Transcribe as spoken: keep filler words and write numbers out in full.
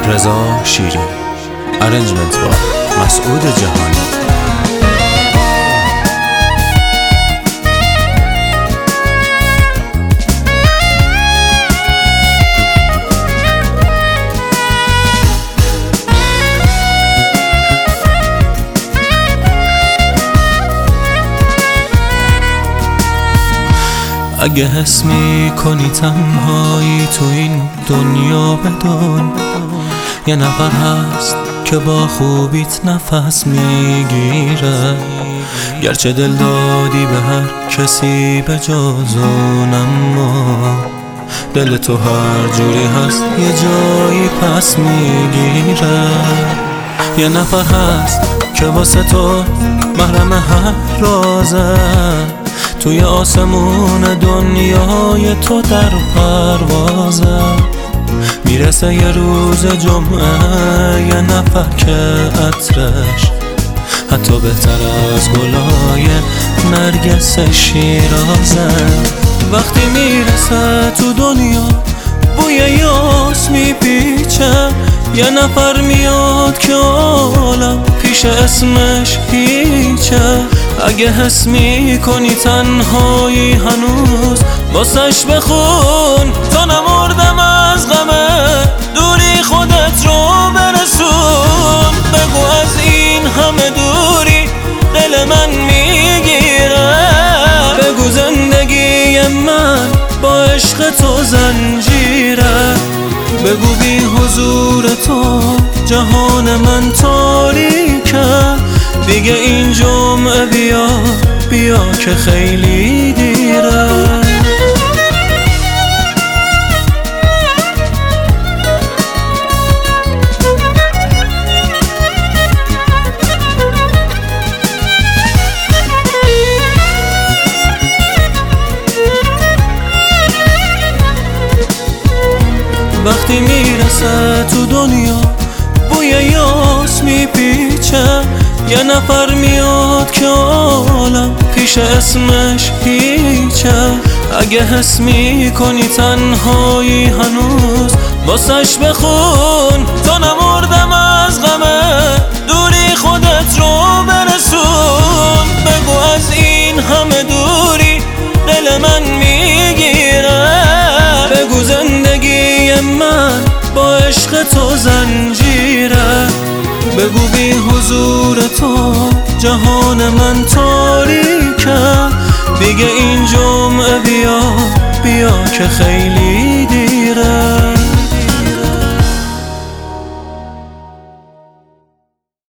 رضا شیری، ارنجمنت با مسعود جهانی. اگه حس میکنی تنهایی تو این دنیا بدون یه نفر هست که با خوبیت نفس میگیره، گرچه دل دادی به هر کسی به جز اون، اما دل تو هر جوری هست یه جایی پس میگیره. یه نفر هست که واسه تو محرم هر رازه، توی آسمون دنیای تو در پروازه. میرسه یه روز جمعه یه نفر که عطرش حتی بهتر از گلای نرگس شیرازه. وقتی میرسه تو دنیا بوی یاس میپیچه، یه نفر میاد که عالم پیش اسمش هیچه. اگه حس میکنی تنهایی هنوز واسش بخون، تا نمردم از غمه دوری خودت رو برسون. بگو از این همه دوری دل من میگیره، بگو زندگی من با عشق تو زنجیره، بگو بی حضور تو جهان من تاریکه. دیگه این جمعه بیا بیا که خیلی دیره. وقتی میرسه تو دنیا بوی یاس میپیچه، یه نفر میاد که عالم پیش اسمش هیچه. اگه حس میکنی تنهایی هنوز واسش بخون، تا نمردم از غمه دوری خودت رو برسون. بگو از این همه دوری دل من میگیره، بگو زندگی من با عشق تو زنجیره، بگو بی حضور تو جهان من تاریکه. دیگه این جمعه بیا بیا که خیلی دیره.